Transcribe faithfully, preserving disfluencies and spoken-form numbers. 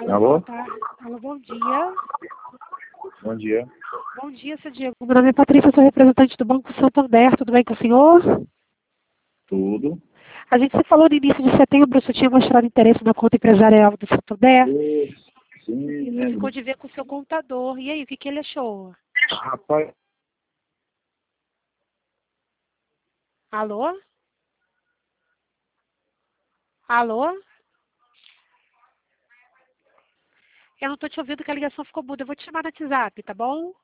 Alô, Alô? boa tarde. Alô, bom dia. Bom dia. Bom dia, seu Diego. Meu nome é Patrícia, sou representante do Banco Santander. Tudo bem com o senhor? Tudo. A gente se falou no início de setembro, o senhor tinha mostrado interesse na conta empresarial do Santander. Sim, E você ficou lembro. de ver com o seu contador. E aí, o que, que ele achou? Rapaz, Alô? Alô? Eu não estou te ouvindo que a ligação ficou muda. Eu vou te chamar no WhatsApp, tá bom?